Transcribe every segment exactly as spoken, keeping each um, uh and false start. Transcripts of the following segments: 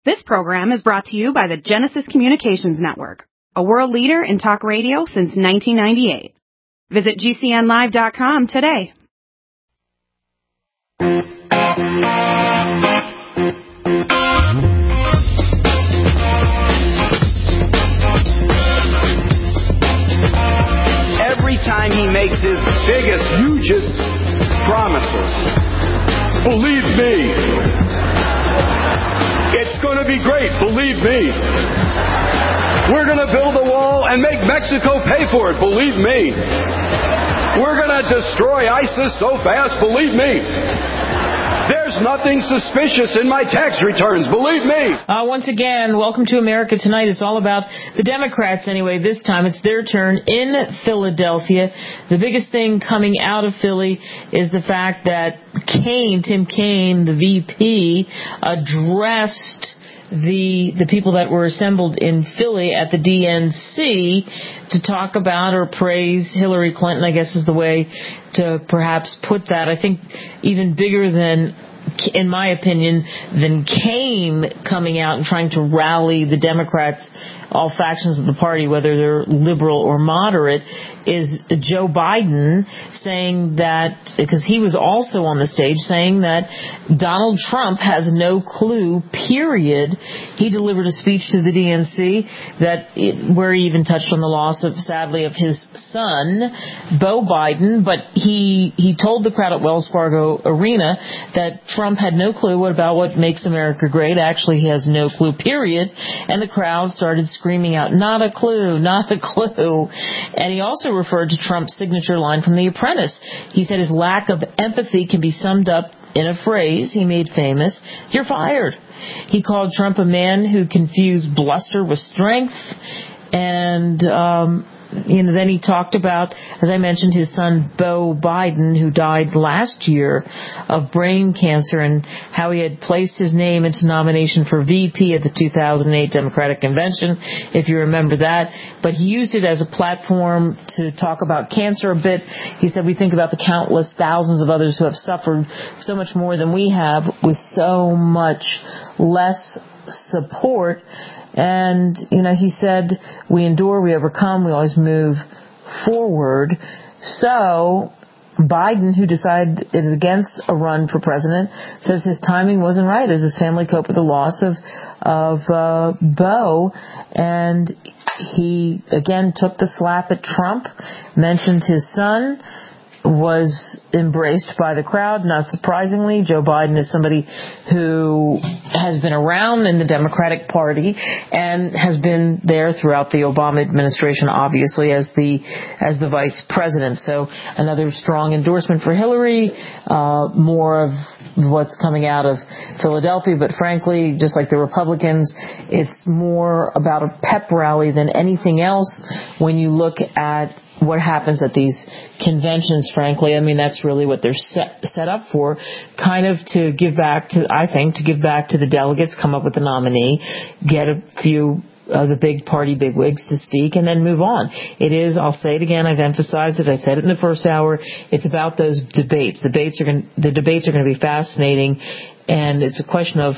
This program is brought to you by the Genesis Communications Network, a world leader in talk radio since nineteen ninety-eight. Visit G C N live dot com today. Every time he makes his biggest, hugest promises, believe me, it's going to be great, believe me. We're going to build a wall and make Mexico pay for it, believe me. We're going to destroy ISIS so fast, believe me. There's nothing suspicious in my tax returns, believe me. Uh, once again, welcome to America Tonight. It's all about the Democrats anyway. This time it's their turn in Philadelphia. The biggest thing coming out of Philly is the fact that Kaine, Tim Kaine, the V P, addressed the the people that were assembled in Philly at the D N C to talk about or praise Hillary Clinton, I guess is the way to perhaps put that. I think even bigger than, in my opinion, than Kaine coming out and trying to rally the Democrats, all factions of the party, whether they're liberal or moderate, is Joe Biden saying that, because he was also on the stage saying that Donald Trump has no clue, period. He delivered a speech to the D N C that it, where he even touched on the loss of, sadly, of his son, Beau Biden, but he he told the crowd at Wells Fargo Arena that Trump had no clue about what makes America great. Actually, he has no clue, period. And the crowd started screaming out, not a clue, not a clue. And he also referred to Trump's signature line from The Apprentice. He said his lack of empathy can be summed up in a phrase he made famous: you're fired. He called Trump a man who confused bluster with strength. And, um, you know, then he talked about, as I mentioned, his son Beau Biden, who died last year of brain cancer, and how he had placed his name into nomination for V P at the two thousand eight Democratic Convention, if you remember that. But he used it as a platform to talk about cancer a bit. He said, we think about the countless thousands of others who have suffered so much more than we have with so much less support. And, you know, he said, we endure, we overcome, we always move forward. So Biden, who decided is against a run for president, says his timing wasn't right as his family coped with the loss of, of, uh, Beau. And he, again, took the slap at Trump, mentioned his son, was embraced by the crowd. Not surprisingly, Joe Biden is somebody who has been around in the Democratic Party and has been there throughout the Obama administration, obviously, as the as the vice president. So another strong endorsement for Hillary, uh, more of what's coming out of Philadelphia. But frankly, just like the Republicans, it's more about a pep rally than anything else when you look at what happens at these conventions, frankly. I mean, that's really what they're set, set up for, kind of to give back to, I think, to give back to the delegates, come up with a nominee, get a few of the big party bigwigs to speak, and then move on. It is, I'll say it again, I've emphasized it, I said it in the first hour, it's about those debates. Debates are going, the debates are going to be fascinating, and it's a question of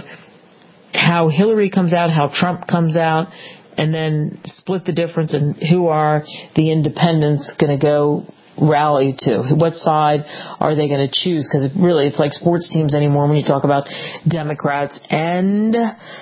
how Hillary comes out, how Trump comes out, and then split the difference in who are the independents going to go rally to. What side are they going to choose? Because it really, it's like sports teams anymore when you talk about Democrats and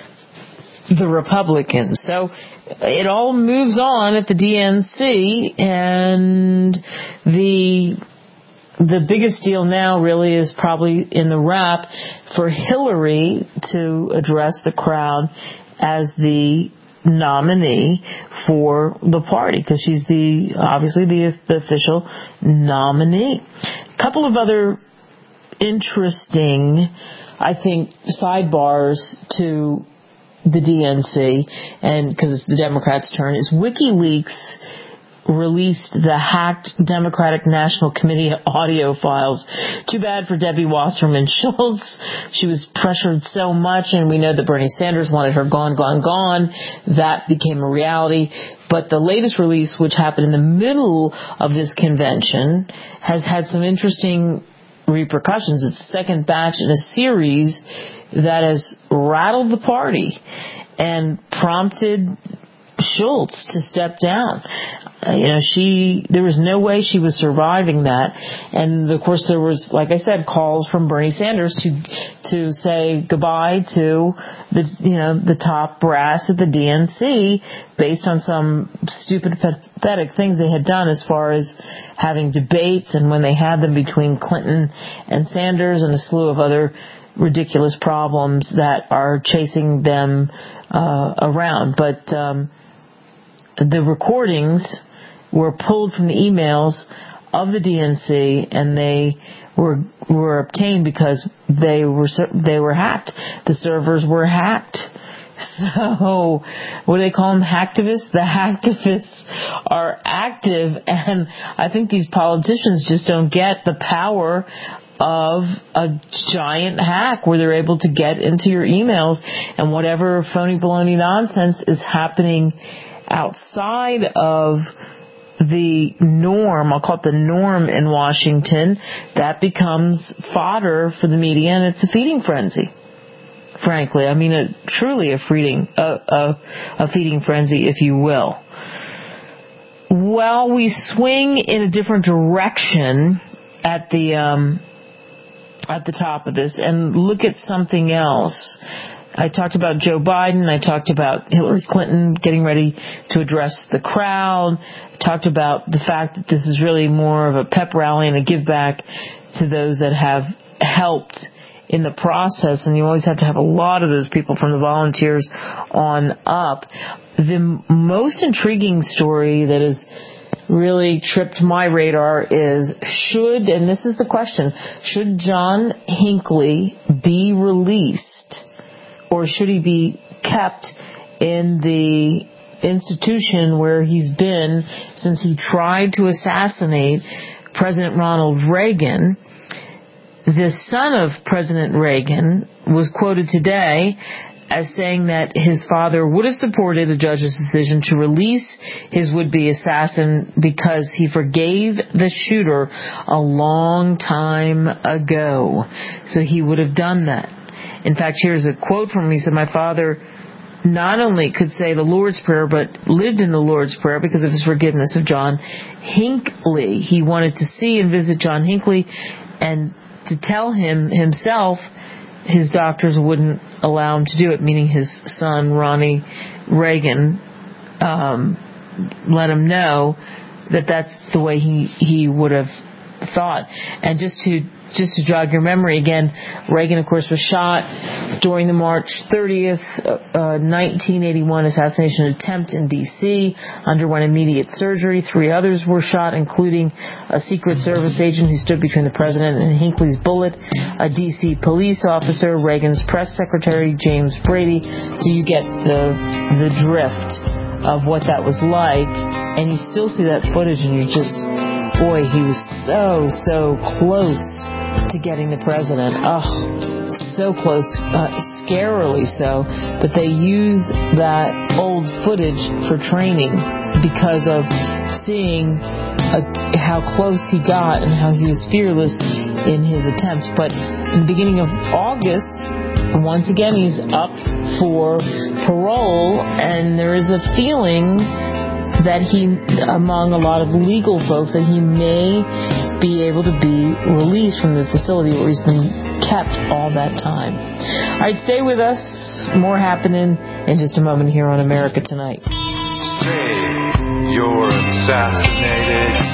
the Republicans. So it all moves on at the D N C, and the the biggest deal now really is probably in the wrap for Hillary to address the crowd as the nominee for the party, because she's the obviously the, the official nominee. A couple of other interesting, I think, sidebars to the D N C, and because it's the Democrats' turn, is WikiLeaks released the hacked Democratic National Committee audio files. Too bad for Debbie Wasserman Schultz. She was pressured so much, and we know that Bernie Sanders wanted her gone, gone, gone. That became a reality. But the latest release, which happened in the middle of this convention, has had some interesting repercussions. It's the second batch in a series that has rattled the party and prompted Schultz to step down. Uh, you know, she, there was no way she was surviving that. And of course there was, like I said, calls from Bernie Sanders to, to say goodbye to the, you know, the top brass at the D N C based on some stupid, pathetic things they had done as far as having debates and when they had them between Clinton and Sanders and a slew of other ridiculous problems that are chasing them, uh, around. But, um, the recordings were pulled from the emails of the D N C, and they were were obtained because they were they were hacked. The servers were hacked. So, what do they call them? Hacktivists? The hacktivists are active, and I think these politicians just don't get the power of a giant hack where they're able to get into your emails, and whatever phony baloney nonsense is happening outside of the norm, I'll call it the norm in Washington, that becomes fodder for the media, and it's a feeding frenzy. Frankly, I mean, a, truly a feeding, a, a, a feeding frenzy, if you will. While we swing in a different direction at the um, at the top of this and look at something else. I talked about Joe Biden. I talked about Hillary Clinton getting ready to address the crowd. I talked about the fact that this is really more of a pep rally and a give back to those that have helped in the process. And you always have to have a lot of those people from the volunteers on up. The most intriguing story that has really tripped my radar is should, and this is the question, should John Hinckley be released? Or should he be kept in the institution where he's been since he tried to assassinate President Ronald Reagan? The son of President Reagan was quoted today as saying that his father would have supported a judge's decision to release his would-be assassin because he forgave the shooter a long time ago. So he would have done that. In fact, here's a quote from him. He said, my father not only could say the Lord's Prayer, but lived in the Lord's Prayer because of his forgiveness of John Hinckley. He wanted to see and visit John Hinckley and to tell him himself his doctors wouldn't allow him to do it, meaning his son, Ronnie Reagan, um, let him know that that's the way he, he would have thought. And just to Just to jog your memory again, Reagan, of course, was shot during the March thirtieth, uh, nineteen eighty-one assassination attempt in D C, underwent immediate surgery. Three others were shot, including a Secret Service agent who stood between the president and Hinckley's bullet, a D C police officer, Reagan's press secretary, James Brady. So you get the the drift of what that was like, and you still see that footage, and you just, boy, he was so, so close to getting the president. Oh, so close, uh, scarily so. But they use that old footage for training because of seeing uh, how close he got and how he was fearless in his attempt. But in the beginning of August, once again, he's up for parole, and there is a feeling that he, among a lot of legal folks, that he may be able to be released from the facility where he's been kept all that time. All right, stay with us. More happening in just a moment here on America Tonight. Say you're assassinated.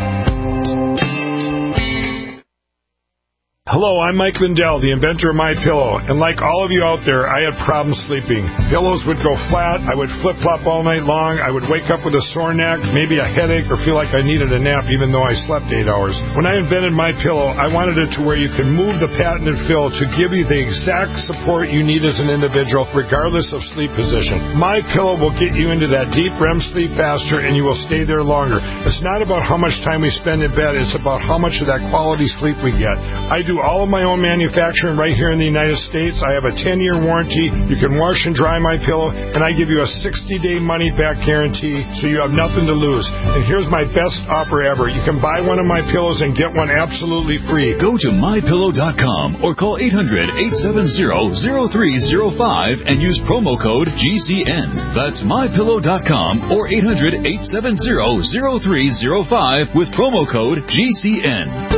Hello, I'm Mike Lindell, the inventor of MyPillow, and like all of you out there, I had problems sleeping. Pillows would go flat, I would flip-flop all night long, I would wake up with a sore neck, maybe a headache, or feel like I needed a nap even though I slept eight hours. When I invented MyPillow, I wanted it to where you can move the patented fill to give you the exact support you need as an individual, regardless of sleep position. MyPillow will get you into that deep R E M sleep faster, and you will stay there longer. It's not about how much time we spend in bed, it's about how much of that quality sleep we get. I do all of my own manufacturing right here in the United States. I have a ten-year warranty. You can wash and dry my pillow, and I give you a sixty-day money-back guarantee, so you have nothing to lose. And here's my best offer ever. You can buy one of my pillows and get one absolutely free. Go to my pillow dot com or call eight hundred, eight seven zero, zero three zero five and use promo code G C N. That's my pillow dot com or eight hundred, eight seven zero, zero three zero five with promo code G C N.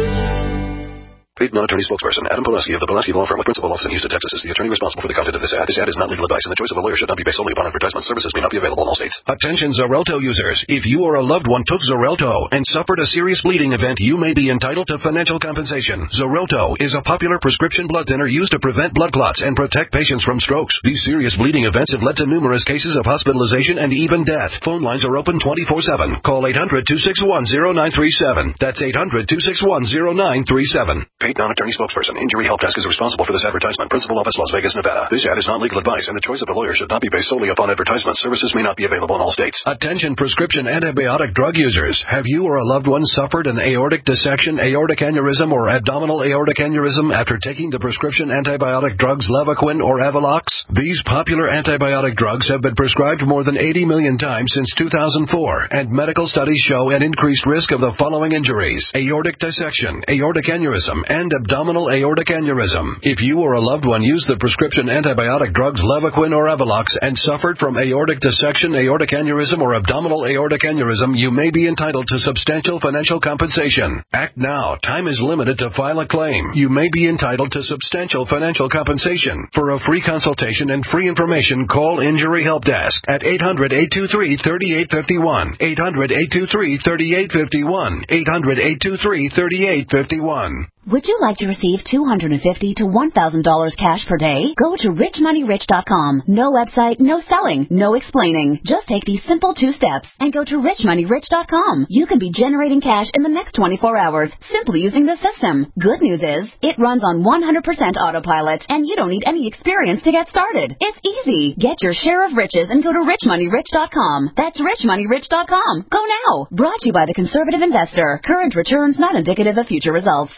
Paid non-attorney spokesperson Adam Pulaski of the Pulaski Law Firm with principal office in Houston, Texas, is the attorney responsible for the content of this ad. This ad is not legal advice, and the choice of a lawyer should not be based solely upon advertisement. Services may not be available in all states. Attention Xarelto users. If you or a loved one took Xarelto and suffered a serious bleeding event, you may be entitled to financial compensation. Xarelto is a popular prescription blood thinner used to prevent blood clots and protect patients from strokes. These serious bleeding events have led to numerous cases of hospitalization and even death. Phone lines are open twenty-four seven. Call eight hundred, two six one, zero nine three seven. That's eight hundred, two six one, zero nine three seven. Paid non-attorney spokesperson. Injury Help Desk is responsible for this advertisement. Principal office, Las Vegas, Nevada. This ad is not legal advice, and the choice of a lawyer should not be based solely upon advertisement. Services may not be available in all states. Attention prescription antibiotic drug users. Have you or a loved one suffered an aortic dissection, aortic aneurysm, or abdominal aortic aneurysm after taking the prescription antibiotic drugs Levaquin or Avalox? These popular antibiotic drugs have been prescribed more than eighty million times since two thousand four, and medical studies show an increased risk of the following injuries: aortic dissection, aortic aneurysm, and abdominal aortic aneurysm. If you or a loved one used the prescription antibiotic drugs Levaquin or Avalox and suffered from aortic dissection, aortic aneurysm, or abdominal aortic aneurysm, you may be entitled to substantial financial compensation. Act now. Time is limited to file a claim. You may be entitled to substantial financial compensation. For a free consultation and free information, call Injury Help Desk at eight hundred, eight two three, three eight five one, eight hundred, eight two three, three eight five one, eight hundred, eight two three, three eight five one. Would you like to receive two hundred fifty dollars to one thousand dollars cash per day? Go to rich money rich dot com. No website, no selling, no explaining. Just take these simple two steps and go to rich money rich dot com. You can be generating cash in the next twenty-four hours simply using the system. Good news is, it runs on one hundred percent autopilot and you don't need any experience to get started. It's easy. Get your share of riches and go to rich money rich dot com. That's rich money rich dot com. Go now. Brought to you by the Conservative Investor. Current returns not indicative of future results.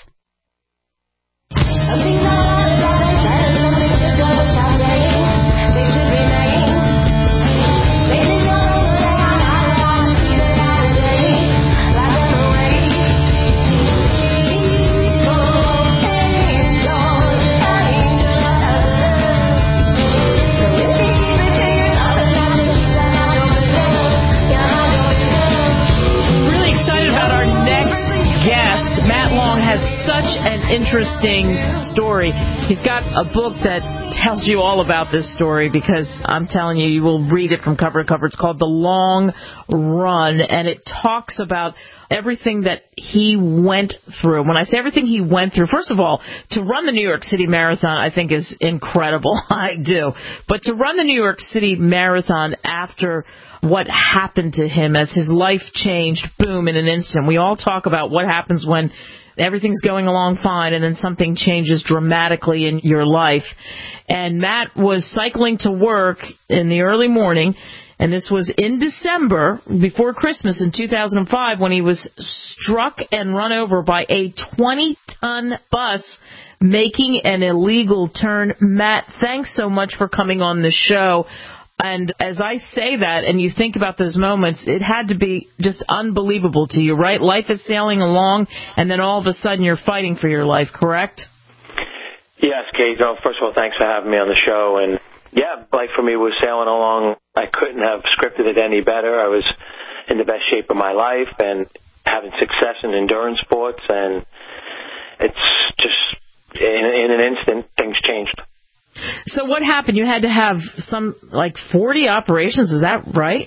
An interesting story. He's got a book that tells you all about this story, because I'm telling you, you will read it from cover to cover. It's called The Long Run, and it talks about everything that he went through. When I say everything he went through, first of all, to run the New York City Marathon, I think is incredible. I do. But to run the New York City Marathon after what happened to him, as his life changed, boom, in an instant. We all talk about what happens when everything's going along fine and then something changes dramatically in your life. And Matt was cycling to work in the early morning, and this was in December, before Christmas in two thousand five, when he was struck and run over by a twenty-ton bus making an illegal turn. Matt, thanks so much for coming on the show. And as I say that, and you think about those moments, it had to be just unbelievable to you, right? Life is sailing along, and then all of a sudden you're fighting for your life, correct? Yes, Kate. No, first of all, thanks for having me on the show. And, yeah, life for me was sailing along. I couldn't have scripted it any better. I was in the best shape of my life and having success in endurance sports, and it's just, in, in an instant, things changed. So what happened? You had to have some, like, forty operations, is that right?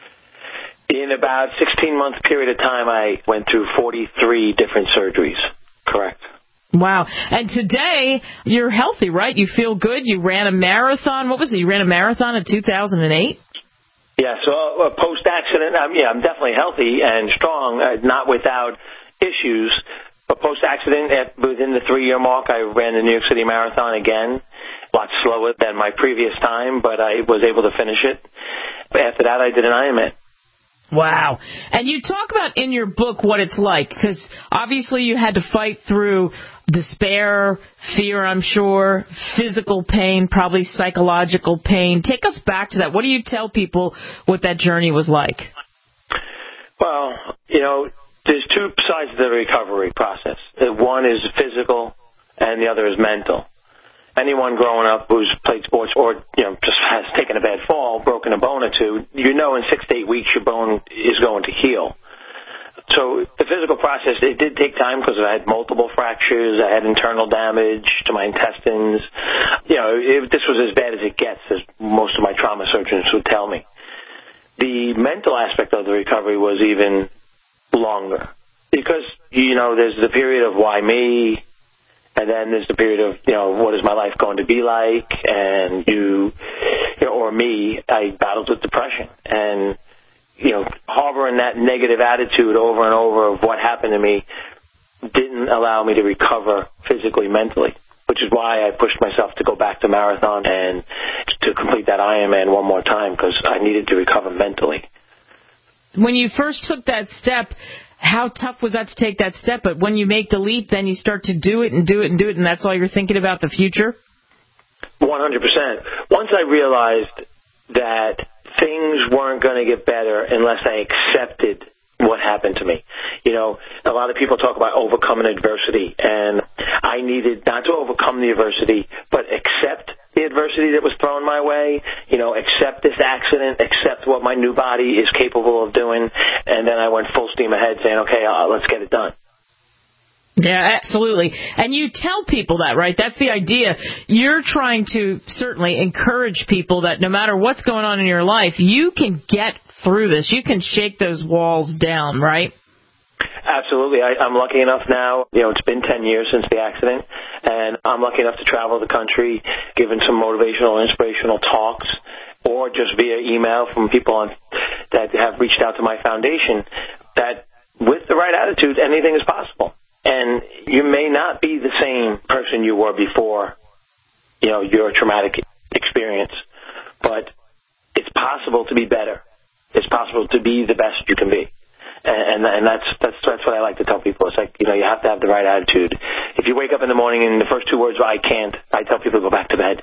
In about a sixteen-month period of time, I went through forty-three different surgeries. Correct. Wow. And today, you're healthy, right? You feel good? You ran a marathon. What was it? You ran a marathon in two thousand eight? Yeah, so uh, post-accident, um, yeah, I'm definitely healthy and strong, uh, not without issues. But post-accident, at, within the three-year mark, I ran the New York City Marathon again. A lot slower than my previous time, but I was able to finish it. After that, I did an Ironman. Wow. And you talk about in your book what it's like, because obviously you had to fight through despair, fear, I'm sure, physical pain, probably psychological pain. Take us back to that. What do you tell people what that journey was like? Well, you know, there's two sides to the recovery process. One is physical, and the other is mental. Anyone growing up who's played sports or, you know, just has taken a bad fall, broken a bone or two, you know in six to eight weeks your bone is going to heal. So the physical process, it did take time because I had multiple fractures. I had internal damage to my intestines. You know, it, this was as bad as it gets, as most of my trauma surgeons would tell me. The mental aspect of the recovery was even longer because, you know, there's the period of why me, and then there's the period of, you know, what is my life going to be like, and you, you know, or me, I battled with depression. And you know, harboring that negative attitude over and over of what happened to me didn't allow me to recover physically, mentally, which is why I pushed myself to go back to marathon and to complete that Ironman one more time because I needed to recover mentally. When you first took that step, how tough was that to take that step? But when you make the leap, then you start to do it and do it and do it, and that's all you're thinking about the future? one hundred percent. Once I realized that things weren't going to get better unless I accepted what happened to me. You know, a lot of people talk about overcoming adversity, and I needed not to overcome the adversity, but accept the adversity that was thrown my way, you know, accept this accident, accept what my new body is capable of doing, and then I went full steam ahead saying, okay, uh, let's get it done. Yeah, absolutely. And you tell people that, right? That's the idea. You're trying to certainly encourage people that no matter what's going on in your life, you can get through this. You can shake those walls down, right? Absolutely. I, I'm lucky enough now, you know, it's been ten years since the accident, and I'm lucky enough to travel the country giving some motivational, inspirational talks, or just via email from people on, that have reached out to my foundation, that with the right attitude, anything is possible. And you may not be the same person you were before, you know, your traumatic experience, but it's possible to be better. It's possible to be the best you can be. And, and that's, that's, that's what I like to tell people. It's like, you know, you have to have the right attitude. If you wake up in the morning and the first two words are, I can't, I tell people to go back to bed.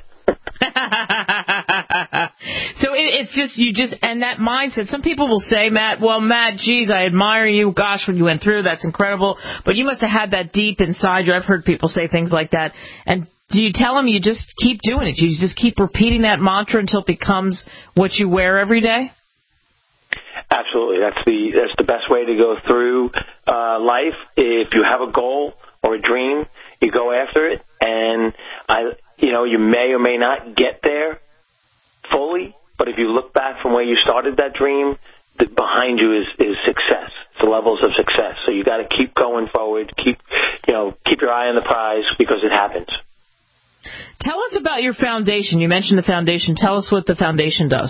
So it, it's just, you just, and that mindset, some people will say, Matt, well, Matt, geez, I admire you. Gosh, what you went through, that's incredible. But you must have had that deep inside you. I've heard people say things like that. And do you tell them you just keep doing it? You just keep repeating that mantra until it becomes what you wear every day? Absolutely. That's the, that's the best way to go through uh, life. If you have a goal or a dream, you go after it. And, I, you know, you may or may not get there fully, but if you look back from where you started that dream, the, behind you is, is success. It's the levels of success. So you got to keep going forward, keep, you know, keep your eye on the prize because it happens. Tell us about your foundation. You mentioned the foundation. Tell us what the foundation does.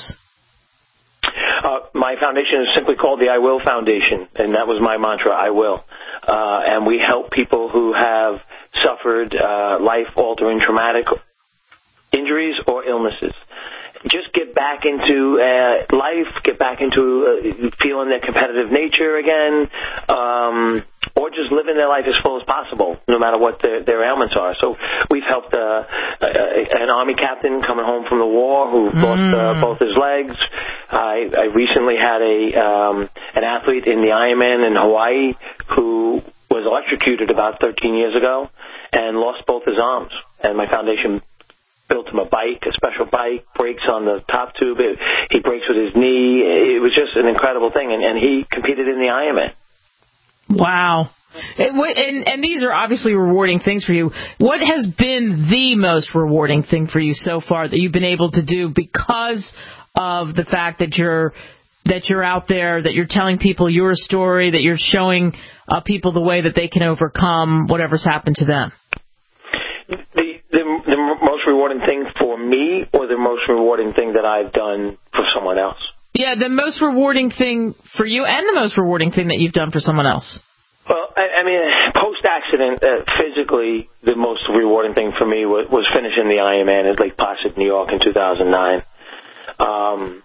Uh, my foundation is simply called the I Will Foundation, and that was my mantra, I will. Uh, and we help people who have suffered uh, life-altering traumatic injuries or illnesses. Just get back into uh, life, get back into uh, feeling their competitive nature again, um, or just living their life as full as possible, no matter what their, their ailments are. So we've helped uh, uh, an Army captain coming home from the war who mm. lost uh, both his legs. I, I recently had a um, an athlete in the Ironman in Hawaii who was electrocuted about thirteen years ago and lost both his arms. And my foundation built him a bike, a special bike, brakes on the top tube. It, he brakes with his knee. It was just an incredible thing, and, and he competed in the Ironman. Wow. It, and, and these are obviously rewarding things for you. What has been the most rewarding thing for you so far that you've been able to do because of the fact that you're that you're out there, that you're telling people your story, that you're showing uh, people the way that they can overcome whatever's happened to them? The, the, the most rewarding thing for me, or the most rewarding thing that I've done for someone else? Yeah, the most rewarding thing for you and the most rewarding thing that you've done for someone else. Well, I, I mean, post-accident, uh, physically, the most rewarding thing for me was, was finishing the Ironman at Lake Placid, New York in two thousand nine. Um,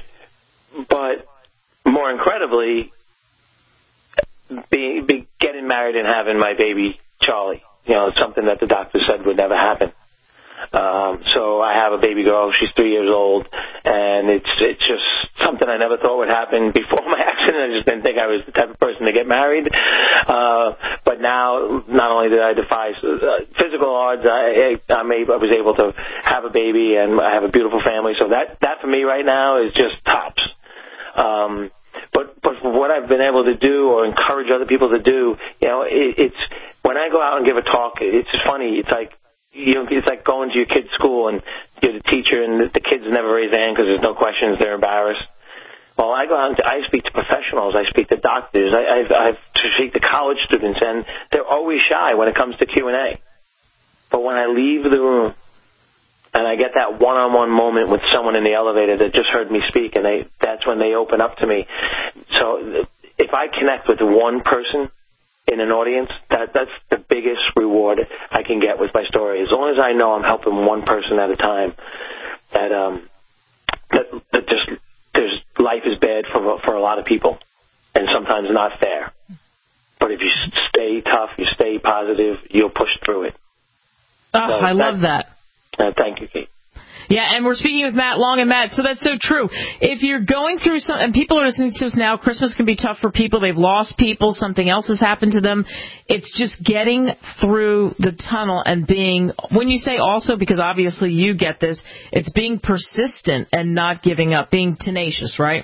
but more incredibly, be, be getting married and having my baby, Charlie. You know, it's something that the doctor said would never happen. Um, so I have a baby girl. She's three years old, and it's it's just something I never thought would happen before my accident. I just didn't think I was the type of person to get married. Uh, but now, not only did I defy uh, physical odds, I, I'm able, I was able to have a baby, and I have a beautiful family. So that that for me right now is just tops. Um, but but what I've been able to do, or encourage other people to do, you know, it, it's when I go out and give a talk, it's funny. It's like. You know, it's like going to your kid's school and you're the teacher and the kids never raise their hand because there's no questions, they're embarrassed. Well, I go out and I speak to professionals, I speak to doctors, I, I've, I've speak to college students, and they're always shy when it comes to Q and A. But when I leave the room and I get that one-on-one moment with someone in the elevator that just heard me speak, and they, that's when they open up to me. So if I connect with one person in an audience, that that's the biggest reward I can get with my story. As long as I know I'm helping one person at a time, that um, that, that just there's life is bad for for a lot of people, and sometimes not fair. But if you stay tough, you stay positive, you'll push through it. Oh, so I love that. Uh, thank you, Kate. Yeah, and we're speaking with Matt Long. And Matt, so that's so true. If you're going through some, and people are listening to us now, Christmas can be tough for people. They've lost people. Something else has happened to them. It's just getting through the tunnel and being, when you say also, because obviously you get this, it's being persistent and not giving up, being tenacious, right?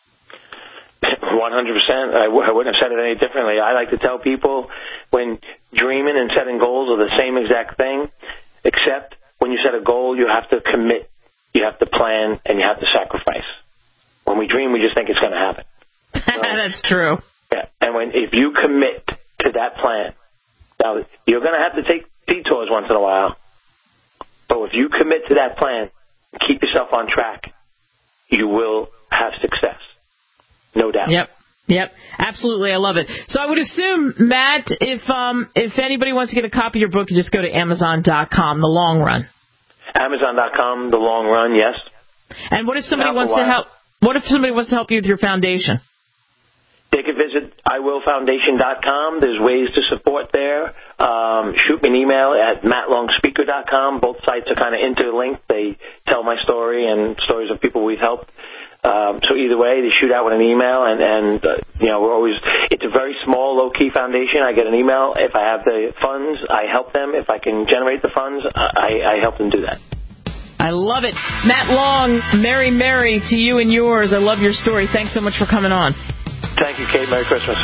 one hundred percent. I, w- I wouldn't have said it any differently. I like to tell people when dreaming and setting goals are the same exact thing, except when you set a goal, you have to commit, you have to plan, and you have to sacrifice. When we dream, we just think it's going to happen. So, that's true. Yeah, and when if you commit to that plan, now you're going to have to take detours once in a while, but if you commit to that plan, keep yourself on track, you will have success. No doubt. Yep. Yep, absolutely. I love it. So I would assume, Matt, if um, if anybody wants to get a copy of your book, you just go to Amazon dot com, The Long Run. Amazon dot com, The Long Run, yes. And what if somebody wants to help? What if somebody wants to help you with your foundation? They can visit I will foundation dot com. There's ways to support there. Um, shoot me an email at matt long speaker dot com. Both sites are kind of interlinked. They tell my story and stories of people we've helped. Um, so either way, they shoot out with an email, and, and uh, you know, we're always, it's a very small, low-key foundation. I get an email. If I have the funds, I help them. If I can generate the funds, I, I help them do that. I love it. Matt Long, Merry Merry to you and yours. I love your story. Thanks so much for coming on. Thank you, Kate. Merry Christmas.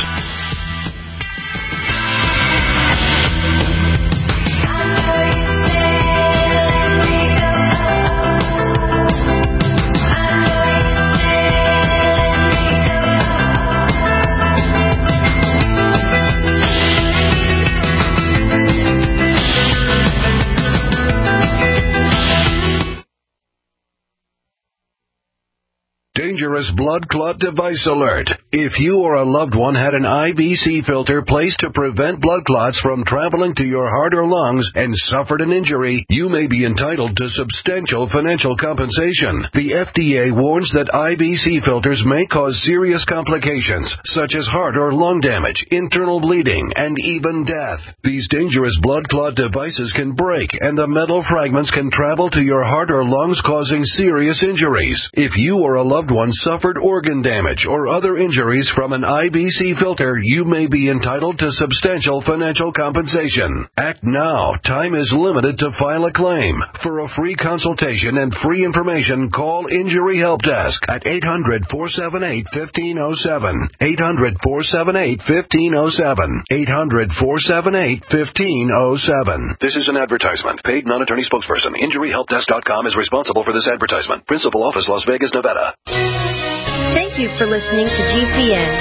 Dangerous blood clot device alert. If you or a loved one had an I V C filter placed to prevent blood clots from traveling to your heart or lungs and suffered an injury, you may be entitled to substantial financial compensation. The F D A warns that I V C filters may cause serious complications, such as heart or lung damage, internal bleeding, and even death. These dangerous blood clot devices can break, and the metal fragments can travel to your heart or lungs, causing serious injuries. If you or a loved one suffered organ damage or other injuries from an I V C filter, you may be entitled to substantial financial compensation. Act now. Time is limited to file a claim. For a free consultation and free information, call Injury Help Desk at eight hundred, four seven eight, one five zero seven. eight hundred, four seven eight, one five zero seven. eight hundred, four seven eight, one five zero seven. This is an advertisement. Paid non-attorney spokesperson. Injury help desk dot com is responsible for this advertisement. Principal office, Las Vegas, Nevada. Thank you for listening to G C N.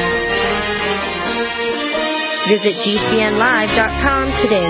Visit G C N live dot com today.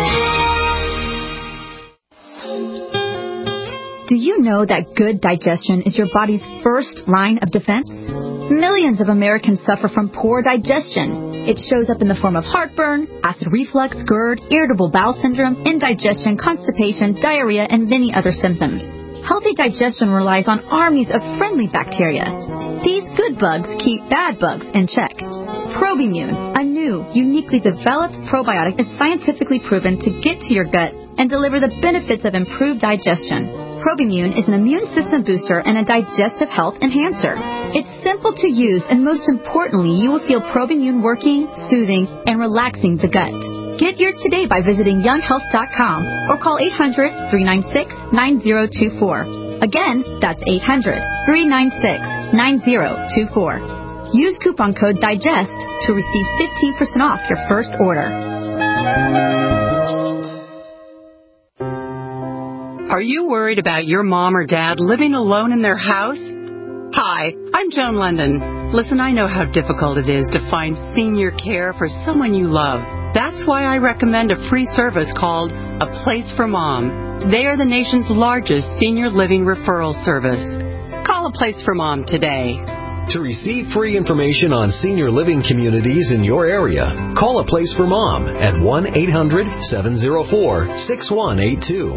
Do you know that good digestion is your body's first line of defense? Millions of Americans suffer from poor digestion. It shows up in the form of heartburn, acid reflux, GERD, irritable bowel syndrome, indigestion, constipation, diarrhea, and many other symptoms. Healthy digestion relies on armies of friendly bacteria. These good bugs keep bad bugs in check. Probimune, a new, uniquely developed probiotic, is scientifically proven to get to your gut and deliver the benefits of improved digestion. Probimune is an immune system booster and a digestive health enhancer. It's simple to use, and most importantly, you will feel Probimune working, soothing, and relaxing the gut. Get yours today by visiting young health dot com or call eight hundred, three nine six, nine zero two four. Again, that's eight hundred, three nine six, nine zero two four. Use coupon code DIGEST to receive fifteen percent off your first order. Are you worried about your mom or dad living alone in their house? Hi, I'm Joan London. Listen, I know how difficult it is to find senior care for someone you love. That's why I recommend a free service called A Place for Mom. They are the nation's largest senior living referral service. Call A Place for Mom today. To receive free information on senior living communities in your area, call A Place for Mom at one eight hundred, seven zero four, six one eight two.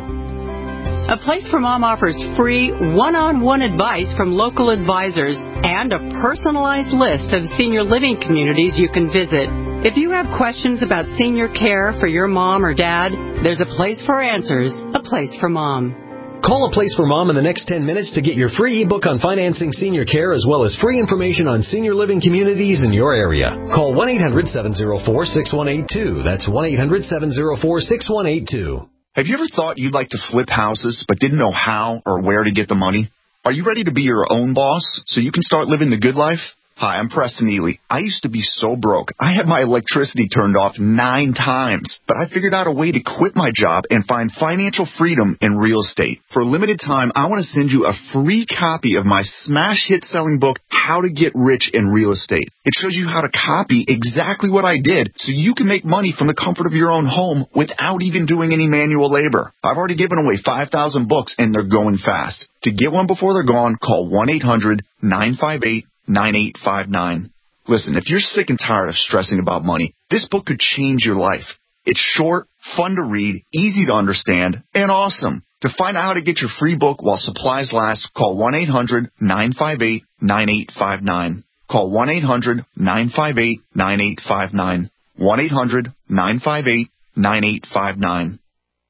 A Place for Mom offers free one-on-one advice from local advisors and a personalized list of senior living communities you can visit. If you have questions about senior care for your mom or dad, there's a place for answers, A Place for Mom. Call A Place for Mom in the next ten minutes to get your free ebook on financing senior care as well as free information on senior living communities in your area. Call one eight hundred, seven zero four, six one eight two. That's one eight hundred, seven zero four, six one eight two. Have you ever thought you'd like to flip houses but didn't know how or where to get the money? Are you ready to be your own boss so you can start living the good life? Hi, I'm Preston Ely. I used to be so broke. I had my electricity turned off nine times, but I figured out a way to quit my job and find financial freedom in real estate. For a limited time, I want to send you a free copy of my smash hit selling book, How to Get Rich in Real Estate. It shows you how to copy exactly what I did so you can make money from the comfort of your own home without even doing any manual labor. I've already given away five thousand books and they're going fast. To get one before they're gone, call one eight hundred, nine five eight, nine eight five nine. Listen, if you're sick and tired of stressing about money, this book could change your life. It's short, fun to read, easy to understand, and awesome. To find out how to get your free book while supplies last, call one eight hundred, nine five eight, nine eight five nine. Call one eight hundred, nine five eight, nine eight five nine. one eight hundred, nine five eight, nine eight five nine.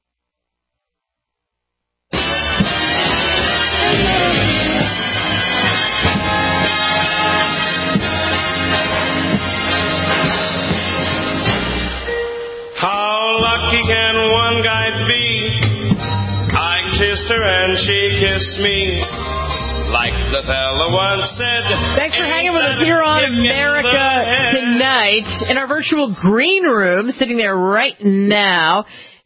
How lucky can one guy be? I kissed her and she kissed me, like the fella once said. Thanks for hanging with us here on America Tonight. In our virtual green room, sitting there right now,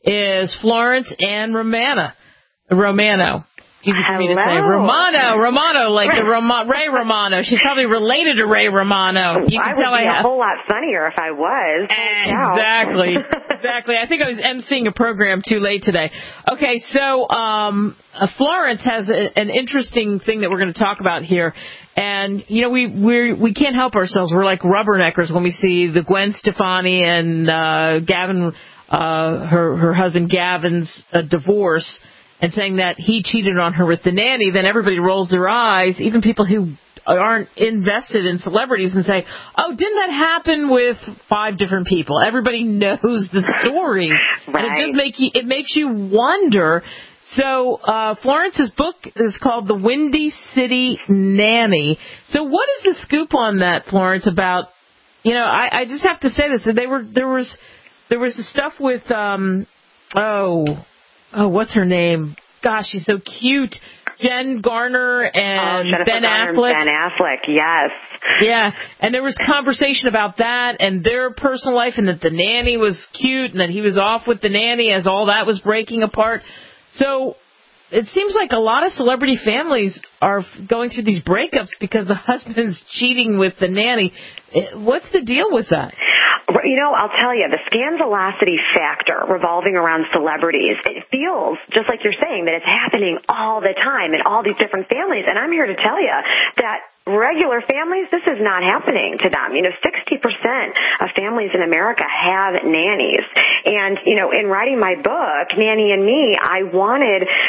is Florence Ann Romano. Romano. Easy for me to say. Romano, Romano, like the Roma, Ray Romano. She's probably related to Ray Romano. You can I would tell be I a whole lot funnier if I was. Exactly. Exactly. I think I was emceeing a program too late today. Okay, so um, uh, Florence has a, an interesting thing that we're going to talk about here. And, you know, we we we can't help ourselves. We're like rubberneckers when we see the Gwen Stefani and uh, Gavin, uh, her, her husband Gavin's uh, divorce, and saying that he cheated on her with the nanny. Then everybody rolls their eyes, even people who aren't invested in celebrities, and say, oh, didn't that happen with five different people? Everybody knows the story. Right. And it does make you, it makes you wonder. So uh, Florence's book is called The Windy City Nanny. So what is the scoop on that, Florence, about, you know, I, I just have to say this. They were, there was there was the stuff with, um, oh, oh, what's her name? Gosh, she's so cute. Jen Garner and oh, Ben Garner Affleck. Ben Affleck, yes. Yeah, and there was conversation about that and their personal life, and that the nanny was cute and that he was off with the nanny as all that was breaking apart. So it seems like a lot of celebrity families are going through these breakups because the husband's cheating with the nanny. What's the deal with that? You know, I'll tell you, the scandalosity factor revolving around celebrities, it feels, just like you're saying, that it's happening all the time in all these different families. And I'm here to tell you that regular families, this is not happening to them. You know, sixty percent of families in America have nannies. And, you know, in writing my book, Nanny and Me, I wanted to start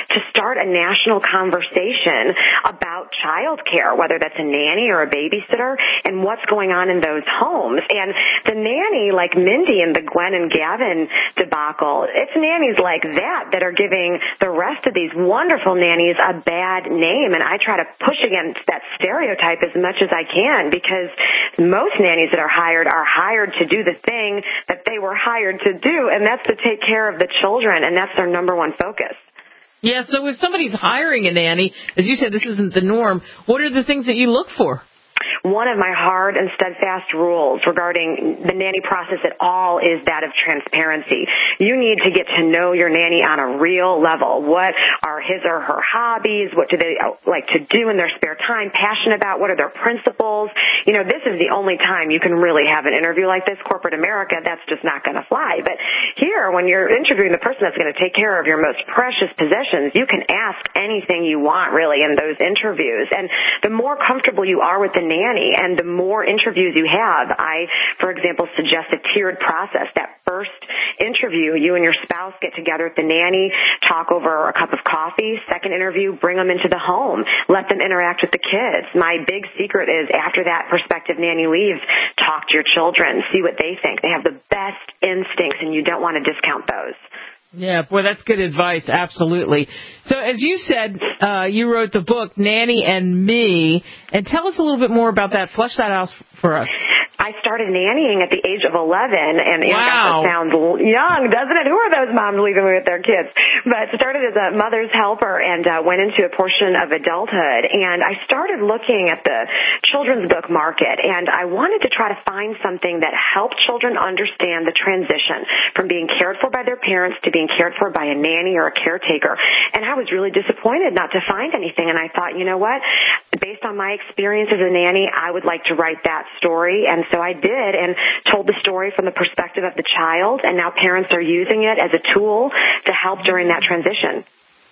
start a national conversation about child care, whether that's a nanny or a babysitter, and what's going on in those homes. And the nanny, like Mindy and the Gwen and Gavin debacle, it's nannies like that that are giving the rest of these wonderful nannies a bad name. And I try to push against that stereotype as much as I can, because most nannies that are hired are hired to do the thing that they were hired to do, and that's to take care of the children, and that's their number one focus. Yeah, so if somebody's hiring a nanny, as you said, this isn't the norm, what are the things that you look for? One of my hard and steadfast rules regarding the nanny process at all is that of transparency. You need to get to know your nanny on a real level. What are his or her hobbies? What do they like to do in their spare time, passionate about? What are their principles? You know, this is the only time you can really have an interview like this. Corporate America, that's just not going to fly. But here, when you're interviewing the person that's going to take care of your most precious possessions, you can ask anything you want, really, in those interviews. And the more comfortable you are with the nanny and the more interviews you have, I, for example, suggest a tiered process. That first interview, you and your spouse get together with the nanny, talk over a cup of coffee. Second interview, bring them into the home. Let them interact with the kids. My big secret is after that prospective nanny leaves, talk to your children, see what they think. They have the best instincts, and you don't want to discount those. Yeah, boy, that's good advice. Absolutely. So as you said, uh, you wrote the book, Nanny and Me, and tell us a little bit more about that. Flesh that out for us. I started nannying at the age of eleven, and wow. That sounds young, doesn't it? Who are those moms leaving me with their kids? But started as a mother's helper and uh, went into a portion of adulthood, and I started looking at the children's book market, and I wanted to try to find something that helped children understand the transition from being cared for by their parents to being cared for by a nanny or a caretaker. And I was really disappointed not to find anything, and I thought, you know what? Based on my experience as a nanny, I would like to write that story, and so I did and told the story from the perspective of the child, and now parents are using it as a tool to help during that transition.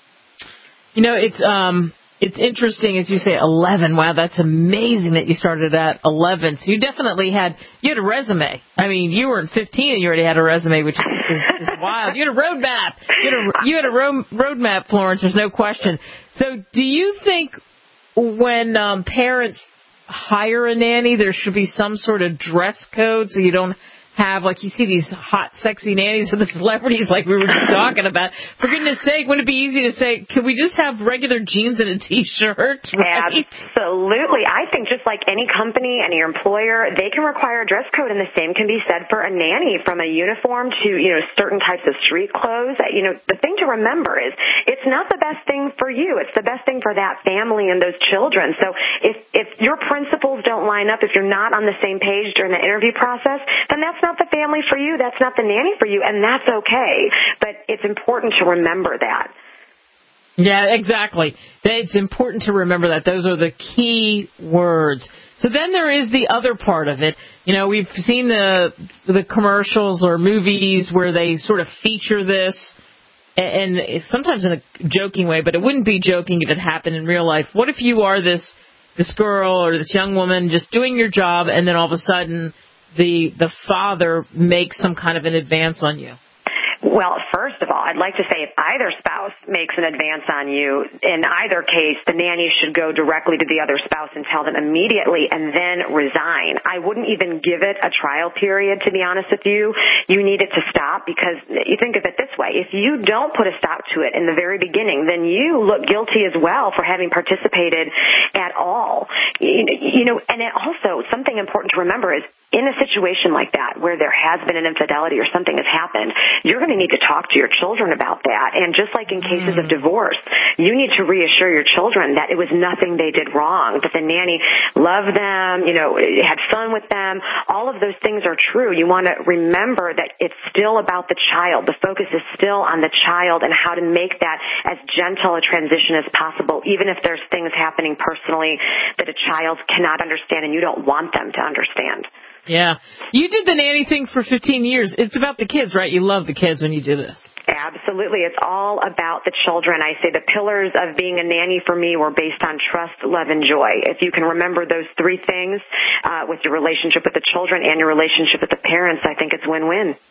You know, it's um, it's interesting, as you say, eleven. Wow, that's amazing that you started at eleven. So you definitely had, you had a resume. I mean, you were fifteen and you already had a resume, which is, is, is wild. You had a roadmap. You had a, you had a road, roadmap, Florence, there's no question. So do you think when um, parents hire a nanny, there should be some sort of dress code so you don't have, like, you see these hot, sexy nannies with the celebrities like we were just talking about. For goodness sake, wouldn't it be easy to say, can we just have regular jeans and a T-shirt? Right? Absolutely. I think just like any company, any employer, they can require a dress code, and the same can be said for a nanny, from a uniform to, you know, certain types of street clothes. You know, the thing to remember is it's not the best thing for you. It's the best thing for that family and those children. So if, if your principles don't line up, if you're not on the same page during the interview process, then that's not the family for you, that's not the nanny for you, and that's okay. But it's important to remember that. Yeah, exactly. It's important to remember that. Those are the key words. So then there is the other part of it. You know, we've seen the the commercials or movies where they sort of feature this, and sometimes in a joking way, but it wouldn't be joking if it happened in real life. What if you are this this girl or this young woman just doing your job, and then all of a sudden the the father makes some kind of an advance on you? Well, first of all, I'd like to say if either spouse makes an advance on you, in either case, the nanny should go directly to the other spouse and tell them immediately and then resign. I wouldn't even give it a trial period, to be honest with you. You need it to stop, because you think of it this way. If you don't put a stop to it in the very beginning, then you look guilty as well for having participated at all. You know, and it also, something important to remember is in a situation like that where there has been an infidelity or something has happened, you're going to need to talk to your children about that. And just like in cases mm. of divorce, you need to reassure your children that it was nothing they did wrong, that the nanny loved them, you know, had fun with them. All of those things are true. You want to remember that it's still about the child. The focus is still on the child and how to make that as gentle a transition as possible, even if there's things happening personally that a child cannot understand and you don't want them to understand. Yeah. You did the nanny thing for fifteen years. It's about the kids, right? You love the kids when you do this. Absolutely. It's all about the children. I say the pillars of being a nanny for me were based on trust, love, and joy. If you can remember those three things uh, with your relationship with the children and your relationship with the parents, I think it's win-win.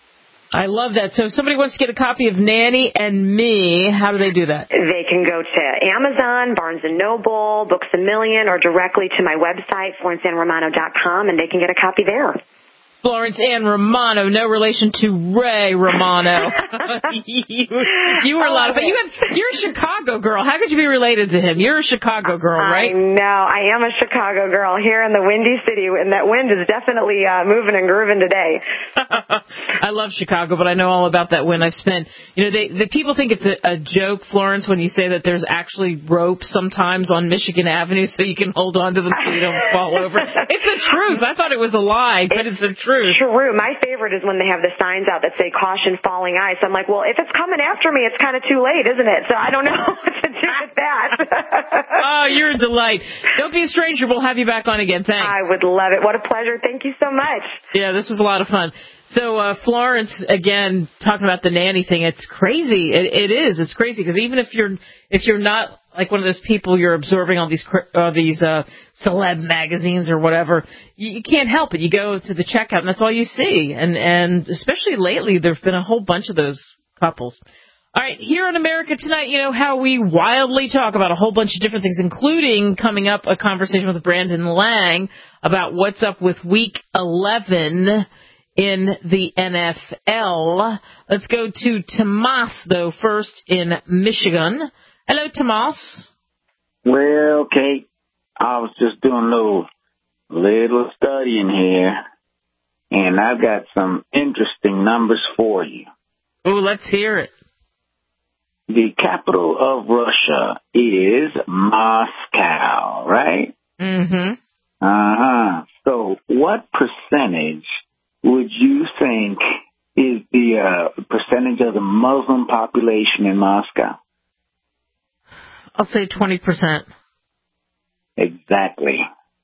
I love that. So if somebody wants to get a copy of Nanny and Me, how do they do that? They can go to Amazon, Barnes and Noble, Books A Million, or directly to my website, florence ann romano dot com, and they can get a copy there. Florence Ann Romano, no relation to Ray Romano. you, you were a lot of, but you have, you're a Chicago girl. How could you be related to him? You're a Chicago girl, right? I know. I am a Chicago girl here in the Windy City, and that wind is definitely uh, moving and grooving today. I love Chicago, but I know all about that wind. I've spent, you know, they, the people think it's a, a joke, Florence, when you say that there's actually rope sometimes on Michigan Avenue so you can hold on to them so you don't fall over. It's the truth. I thought it was a lie, but it's the truth. True. My favorite is when they have the signs out that say caution falling ice. I'm like, well, if it's coming after me, it's kind of too late, isn't it? So I don't know what to do with that. Oh, you're a delight. Don't be a stranger. We'll have you back on again. Thanks. I would love it. What a pleasure. Thank you so much. Yeah, this was a lot of fun. So, uh, Florence, again, talking about the nanny thing, it's crazy. It, it is. It's crazy because even if you're if you're not like one of those people, you're absorbing all these uh, these uh, celeb magazines or whatever, you, you can't help it. You go to the checkout and that's all you see. And and especially lately, there's been a whole bunch of those couples. All right, here on America Tonight, you know how we wildly talk about a whole bunch of different things, including coming up a conversation with Brandon Lang about what's up with Week eleven in the N F L. Let's go to Tomas, though, first in Michigan. Hello, Tomas. Well, Kate, I was just doing a little, little studying here, and I've got some interesting numbers for you. Oh, let's hear it. The capital of Russia is Moscow, right? Mm-hmm. Uh-huh. So what percentage would you think is the uh, percentage of the Muslim population in Moscow? I'll say twenty percent. Exactly.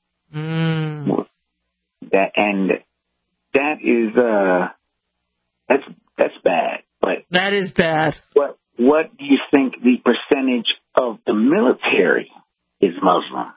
Mm. That and that is uh that's that's bad. But that is bad. What what do you think the percentage of the military is Muslim?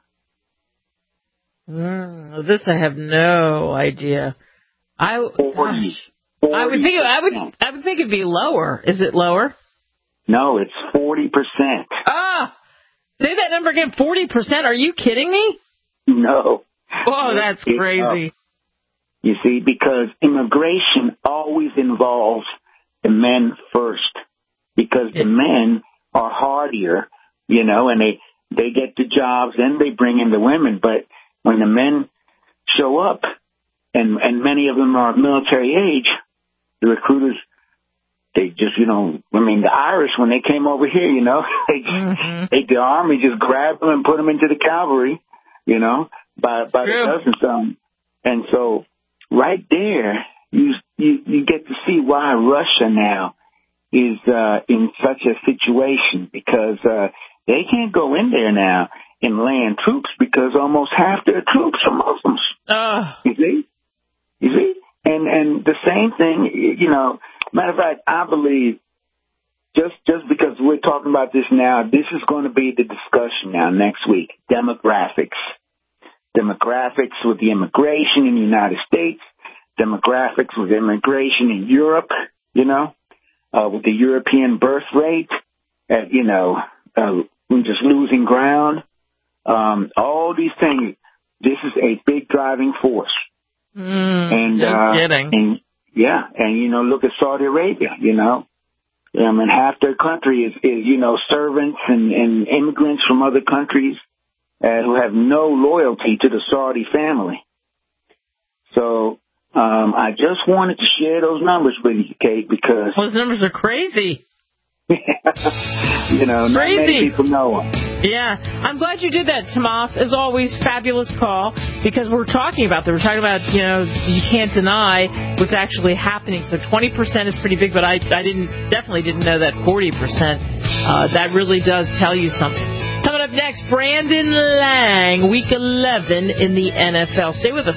Mm, this I have no idea. I forty, gosh, I would think I would I would think it'd be lower. Is it lower? No, it's forty percent. Ah, say that number again. Forty percent? Are you kidding me? No. Oh, that's it's, crazy. Uh, you see, because immigration always involves the men first, because the men are hardier, you know, and they they get the jobs, then they bring in the women. But when the men show up, and and many of them are military age, the recruiters, they just, you know, I mean, the Irish, when they came over here, you know, they, mm-hmm. they the army just grabbed them and put them into the cavalry, you know, by by the dozens. Um, and so right there, you, you you get to see why Russia now is uh, in such a situation, because uh, they can't go in there now and land troops because almost half their troops are Muslims. Uh. You see? You see? And and the same thing, you know, matter of fact, I believe just just because we're talking about this now, this is going to be the discussion now next week. Demographics. Demographics with the immigration in the United States, demographics with immigration in Europe, you know, uh, with the European birth rate, uh, you know, uh, just losing ground. Um, all these things, this is a big driving force. Mm, and, no uh, kidding. And, yeah, and, you know, look at Saudi Arabia, you know. I mean, half their country is, is you know, servants and, and immigrants from other countries uh, who have no loyalty to the Saudi family. So um, I just wanted to share those numbers with you, Kate, because... Those numbers are crazy. you know, not many people know them. Yeah, I'm glad you did that, Tomas. As always, fabulous call, because we're talking about that. We're talking about, you know, you can't deny what's actually happening. So twenty percent is pretty big, but I, I didn't definitely didn't know that forty percent. Uh, that really does tell you something. Coming up next, Brandon Lang, Week eleven in the N F L. Stay with us.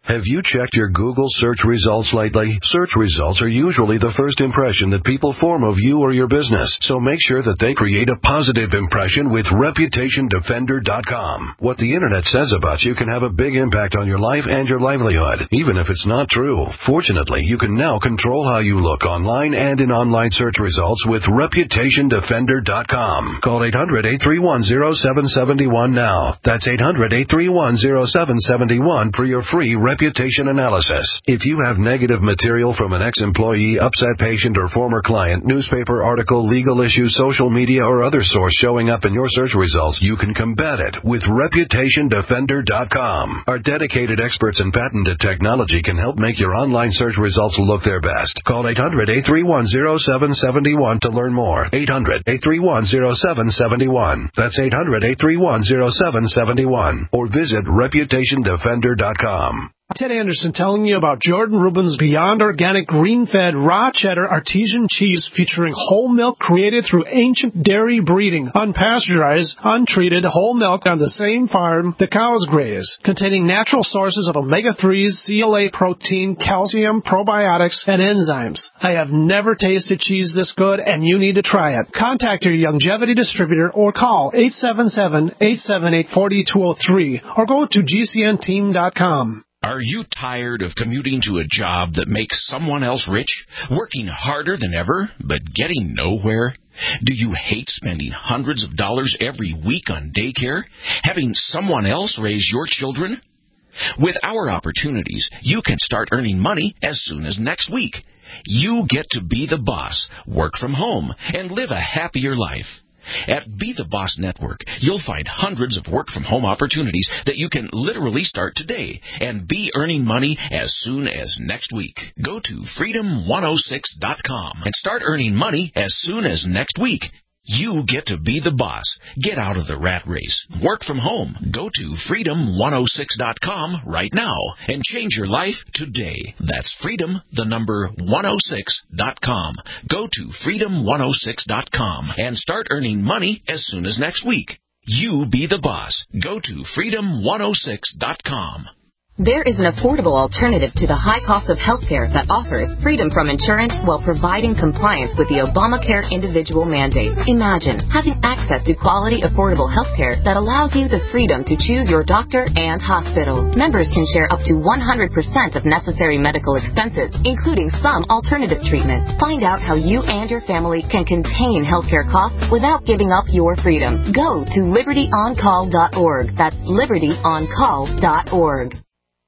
Have you checked your Google search results lately? Search results are usually the first impression that people form of you or your business, so make sure that they create a positive impression with Reputation Defender dot com. What the Internet says about you can have a big impact on your life and your livelihood, even if it's not true. Fortunately, you can now control how you look online and in online search results with Reputation Defender dot com. Call eight hundred, eight three one, zero seven seven one now. That's eight hundred, eight three one, zero seven seven one for your free reputation analysis. If you have negative material from an ex-employee, upset patient, or former client, newspaper article, legal issue, social media, or other source showing up in your search results, you can combat it with Reputation Defender dot com. Our dedicated experts in patented technology can help make your online search results look their best. Call eight hundred, eight three one, zero seven seven one to learn more. eight hundred, eight three one, zero seven seven one. That's eight hundred, eight three one, zero seven seven one. Or visit Reputation Defender dot com. Ted Anderson telling you about Jordan Rubin's Beyond Organic Green-Fed Raw Cheddar Artesian Cheese featuring whole milk created through ancient dairy breeding, unpasteurized, untreated whole milk on the same farm the cows graze, containing natural sources of omega threes, C L A protein, calcium, probiotics, and enzymes. I have never tasted cheese this good, and you need to try it. Contact your Youngevity distributor or call eight seven seven, eight seven eight, four two zero three or go to G C N team dot com. Are you tired of commuting to a job that makes someone else rich, working harder than ever, but getting nowhere? Do you hate spending hundreds of dollars every week on daycare, having someone else raise your children? With our opportunities, you can start earning money as soon as next week. You get to be the boss, work from home, and live a happier life. At Be the Boss Network, you'll find hundreds of work-from-home opportunities that you can literally start today and be earning money as soon as next week. Go to freedom one oh six dot com and start earning money as soon as next week. You get to be the boss. Get out of the rat race. Work from home. Go to freedom one oh six dot com right now and change your life today. That's freedom, the number one oh six dot com. Go to freedom one oh six dot com and start earning money as soon as next week. You be the boss. Go to freedom one oh six dot com. There is an affordable alternative to the high cost of healthcare that offers freedom from insurance while providing compliance with the Obamacare individual mandate. Imagine having access to quality, affordable healthcare that allows you the freedom to choose your doctor and hospital. Members can share up to one hundred percent of necessary medical expenses, including some alternative treatments. Find out how you and your family can contain healthcare costs without giving up your freedom. Go to liberty on call dot org. That's liberty on call dot org.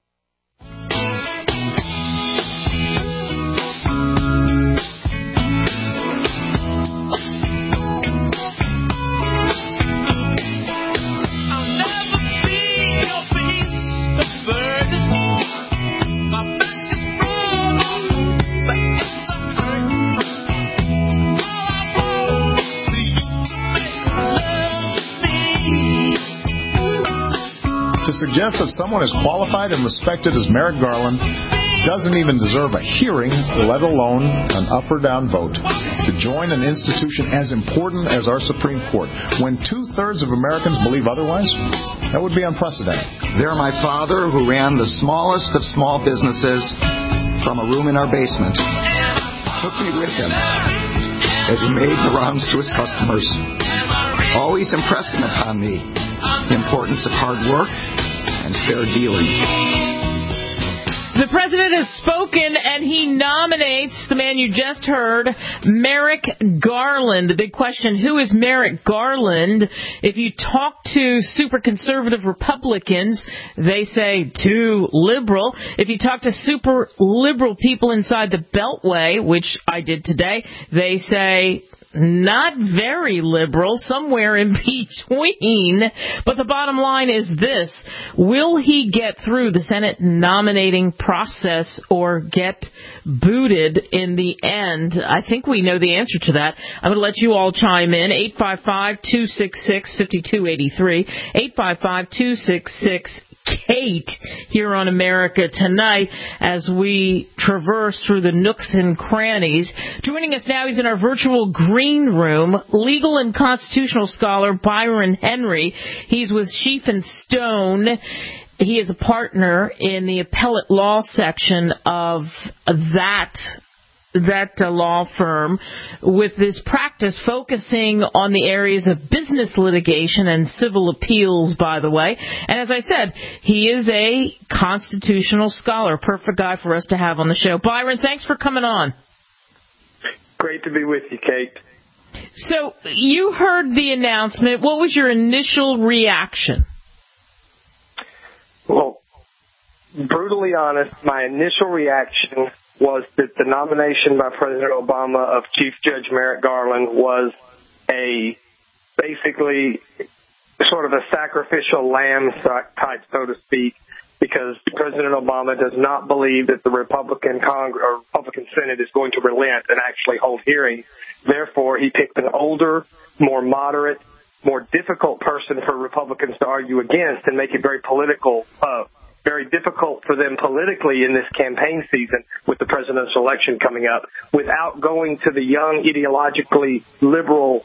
To suggest that someone as qualified and respected as Merrick Garland doesn't even deserve a hearing, let alone an up or down vote, to join an institution as important as our Supreme Court, when two-thirds of Americans believe otherwise, that would be unprecedented. They're my father, who ran the smallest of small businesses from a room in our basement, took me with him as he made the rounds to his customers, always impressing upon me the importance of hard work and fair dealing. The president has spoken, and he nominates the man you just heard, Merrick Garland. The big question, who is Merrick Garland? If you talk to super conservative Republicans, they say too liberal. If you talk to super liberal people inside the Beltway, which I did today, they say not very liberal, somewhere in between. But the bottom line is this: will he get through the Senate nominating process or get booted in the end? I think we know the answer to that. I'm going to let you all chime in. eight five five, two six six, five two eight three. eight five five, two six six, Kate here on America Tonight as we traverse through the nooks and crannies. Joining us now, he's in our virtual green room, legal and constitutional scholar Byron Henry. He's with Sheaf and Stone. he is a partner in the appellate law section of that that uh, law firm, with this practice focusing on the areas of business litigation and civil appeals, by the way. And as I said, he is a constitutional scholar. Perfect guy for us to have on the show. Byron, thanks for coming on. Great to be with you, Kate. So you heard the announcement. What was your initial reaction? Well, brutally honest, my initial reaction was that the nomination by President Obama of Chief Judge Merrick Garland was a basically sort of a sacrificial lamb type, so to speak, because President Obama does not believe that the Republican Congress or Republican Senate is going to relent and actually hold hearings. Therefore, he picked an older, more moderate, more difficult person for Republicans to argue against and make it very political, uh, very difficult for them politically in this campaign season with the presidential election coming up, without going to the young, ideologically liberal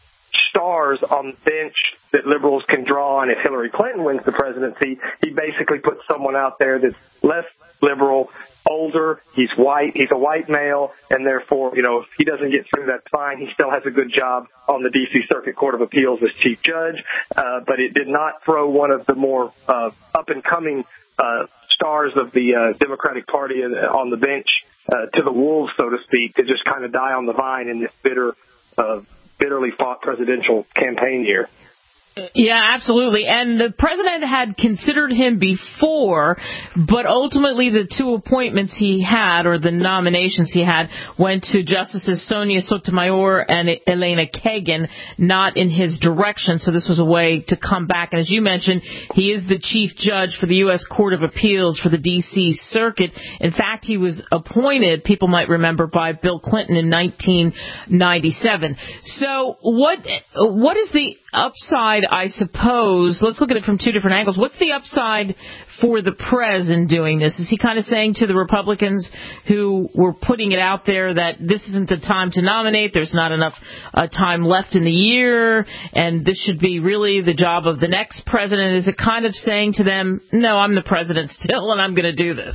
stars on the bench that liberals can draw on. If Hillary Clinton wins the presidency, he basically puts someone out there that's less liberal, older, he's white, he's a white male, and therefore, you know, if he doesn't get through, that's fine. He still has a good job on the D C Circuit Court of Appeals as chief judge, uh, but it did not throw one of the more uh, up-and-coming uh, stars of the uh, Democratic Party on the bench uh, to the wolves, so to speak, to just kind of die on the vine in this bitter, uh, bitterly fought presidential campaign year. Yeah, absolutely. And the president had considered him before, but ultimately the two appointments he had, or the nominations he had, went to Justices Sonia Sotomayor and Elena Kagan, not in his direction. So this was a way to come back. And as you mentioned, he is the chief judge for the U S Court of Appeals for the D C Circuit. In fact, he was appointed, people might remember, by Bill Clinton in nineteen ninety-seven. So what what is the upside, I suppose? Let's look at it from two different angles. What's the upside for the prez in doing this? Is he kind of saying to the Republicans who were putting it out there that this isn't the time to nominate, there's not enough uh, time left in the year, and this should be really the job of the next president? Is it kind of saying to them, no, I'm the president still, and I'm going to do this?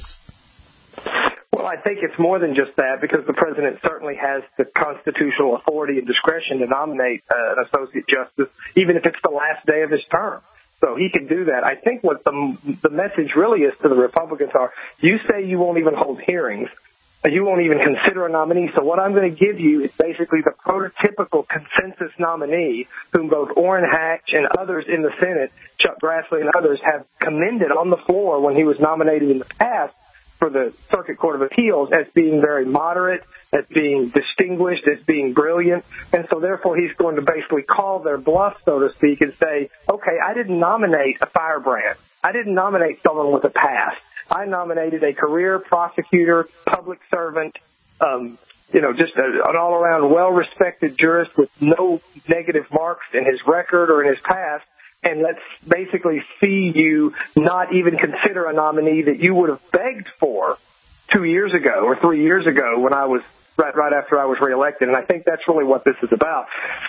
Well, I think it's more than just that, because the president certainly has the constitutional authority and discretion to nominate uh, an associate justice, even if it's the last day of his term. So he can do that. I think what the, the message really is to the Republicans are, you say you won't even hold hearings, you won't even consider a nominee. So what I'm going to give you is basically the prototypical consensus nominee whom both Orrin Hatch and others in the Senate, Chuck Grassley and others, have commended on the floor when he was nominated in the past for the Circuit Court of Appeals as being very moderate, as being distinguished, as being brilliant. And so therefore he's going to basically call their bluff, so to speak, and say, okay, I didn't nominate a firebrand. I didn't nominate someone with a past. I nominated a career prosecutor, public servant, um, you know, just a, an all-around well-respected jurist with no negative marks in his record or in his past. And let's basically see you not even consider a nominee that you would have begged for two years ago or three years ago when I was right, right after I was reelected. And I think that's really what this is about.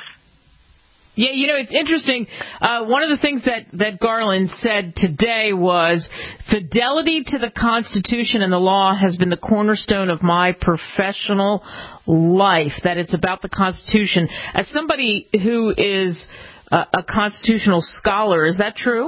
Yeah, you know, it's interesting. Uh, one of the things that, that Garland said today was, fidelity to the Constitution and the law has been the cornerstone of my professional life, that it's about the Constitution. As somebody who is a, a constitutional scholar, is that true?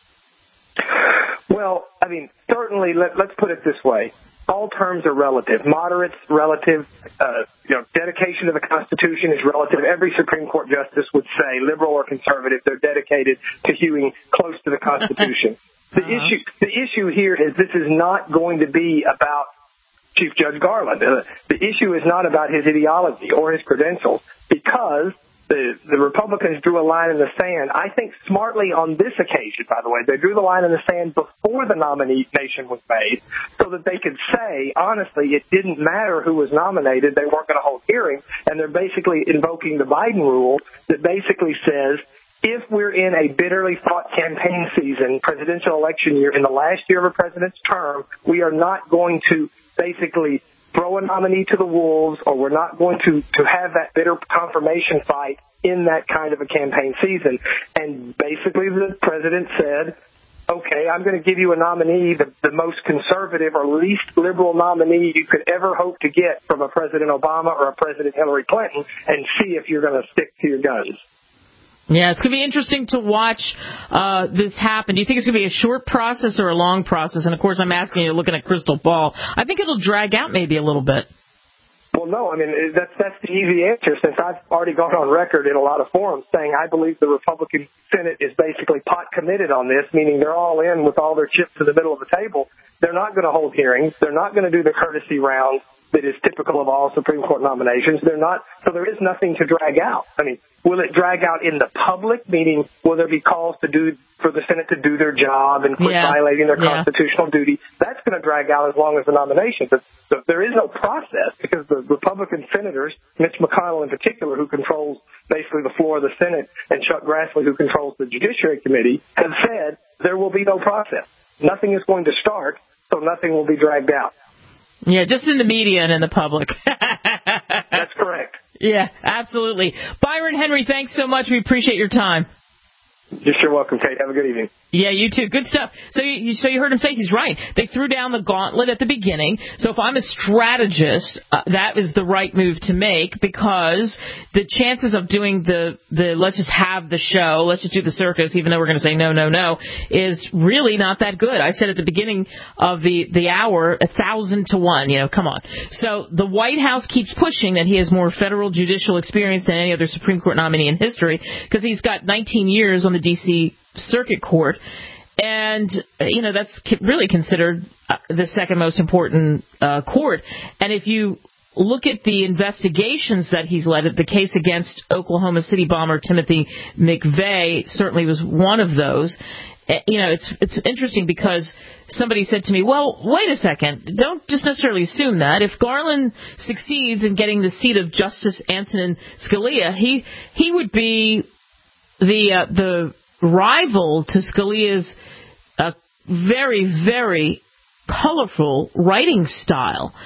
Well, I mean, certainly, let, let's put it this way. All terms are relative. Moderate's relative. Uh, you know, dedication to the Constitution is relative. Every Supreme Court justice would say, liberal or conservative, they're dedicated to hewing close to the Constitution. The uh-huh. issue, the issue here is this is not going to be about Chief Judge Garland. Uh, the issue is not about his ideology or his credentials, because The, the Republicans drew a line in the sand, I think smartly on this occasion, by the way. They drew the line in the sand before the nomination was made so that they could say, honestly, it didn't matter who was nominated. They weren't going to hold hearings. And they're basically invoking the Biden rule that basically says, if we're in a bitterly fought campaign season, presidential election year, in the last year of a president's term, we are not going to basically throw a nominee to the wolves, or we're not going to, to have that bitter confirmation fight in that kind of a campaign season. And basically the president said, okay, I'm going to give you a nominee, the, the most conservative or least liberal nominee you could ever hope to get from a President Obama or a President Hillary Clinton, and see if you're going to stick to your guns. Yeah, it's going to be interesting to watch uh, this happen. Do you think it's going to be a short process or a long process? And, of course, I'm asking you, looking at crystal ball. I think it'll drag out maybe a little bit. Well, no, I mean, that's that's the easy answer, since I've already gone on record in a lot of forums saying I believe the Republican Senate is basically pot committed on this, meaning they're all in with all their chips in the middle of the table. They're not going to hold hearings. They're not going to do the courtesy round that is typical of all Supreme Court nominations. They're not, so there is nothing to drag out. I mean, will it drag out in the public, meaning will there be calls to do for the Senate to do their job and quit yeah. violating their yeah. constitutional duty? That's going to drag out as long as the nomination. But so there is no process, because the Republican senators, Mitch McConnell in particular, who controls basically the floor of the Senate, and Chuck Grassley, who controls the Judiciary Committee, have said there will be no process. Nothing is going to start, so nothing will be dragged out. Yeah, just in the media and in the public. That's correct. Yeah, absolutely. Byron Henry, thanks so much. We appreciate your time. You're sure welcome, Kate. Have a good evening. Yeah, you too. Good stuff. So you, so you heard him say he's right. They threw down the gauntlet at the beginning. So if I'm a strategist, uh, that is the right move to make, because the chances of doing the, the let's just have the show, let's just do the circus, even though we're going to say no, no, no, is really not that good. I said at the beginning of the, the hour, a thousand to one. You know, come on. So the White House keeps pushing that he has more federal judicial experience than any other Supreme Court nominee in history, because he's got nineteen years on the D C Circuit Court, and you know that's really considered the second most important uh, court. And if you look at the investigations that he's led, the case against Oklahoma City bomber Timothy McVeigh certainly was one of those. You know, it's it's interesting because somebody said to me, well, wait a second, don't just necessarily assume that. If Garland succeeds in getting the seat of Justice Antonin Scalia, he he would be the uh, the rival to Scalia's uh, very, very colorful writing style.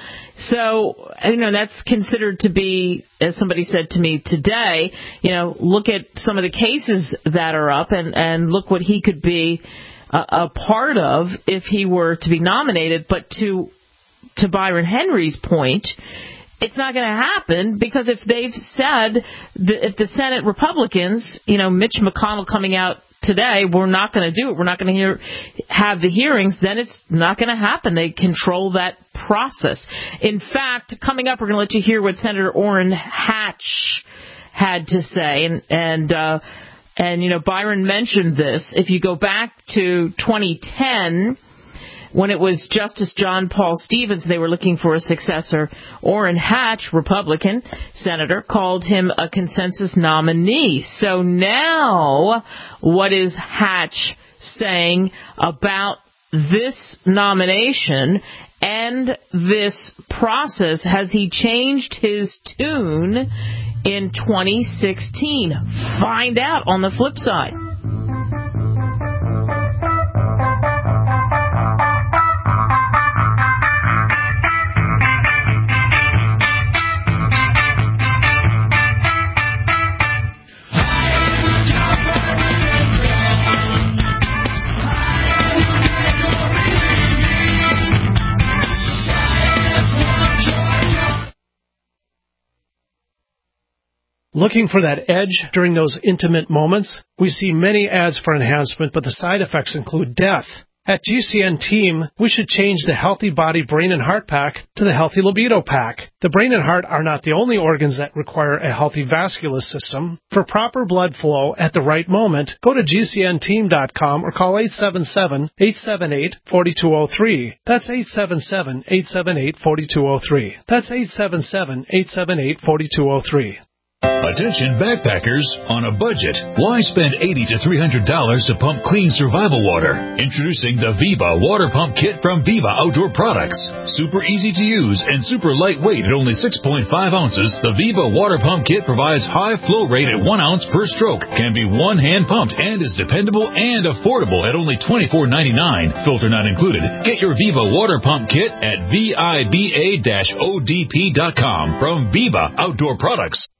So, you know, that's considered to be, as somebody said to me today, you know, look at some of the cases that are up and, and look what he could be a, a part of if he were to be nominated. But to to Byron Henry's point, it's not going to happen, because if they've said, that if the Senate Republicans, you know, Mitch McConnell coming out today, we're not going to do it, we're not going to hear, have the hearings, then it's not going to happen. They control that process. In fact, coming up, we're going to let you hear what Senator Orrin Hatch had to say. And, and, uh, and you know, Byron mentioned this. If you go back to twenty ten, when it was Justice John Paul Stevens, they were looking for a successor, Orrin Hatch, Republican senator, called him a consensus nominee. So now, what is Hatch saying about this nomination and this process? Has he changed his tune in twenty sixteen? Find out on the flip side. Looking for that edge during those intimate moments? We see many ads for enhancement, but the side effects include death. At G C N Team, we should change the Healthy Body Brain and Heart Pack to the Healthy Libido Pack. The brain and heart are not the only organs that require a healthy vascular system. For proper blood flow at the right moment, go to G C N team dot com or call eight seven seven, eight seven eight, four two zero three. That's eight seven seven, eight seven eight, four two zero three. That's eight seven seven, eight seven eight, four two zero three. Attention backpackers on a budget. Why spend eighty to three hundred dollars to pump clean survival water? Introducing the Viva Water Pump Kit from Viva Outdoor Products. Super easy to use and super lightweight at only six point five ounces, the Viva Water Pump Kit provides high flow rate at one ounce per stroke, can be one hand pumped, and is dependable and affordable at only twenty-four ninety-nine. Filter not included. Get your Viva Water Pump Kit at viba dash o d p dot com from Viva Outdoor Products.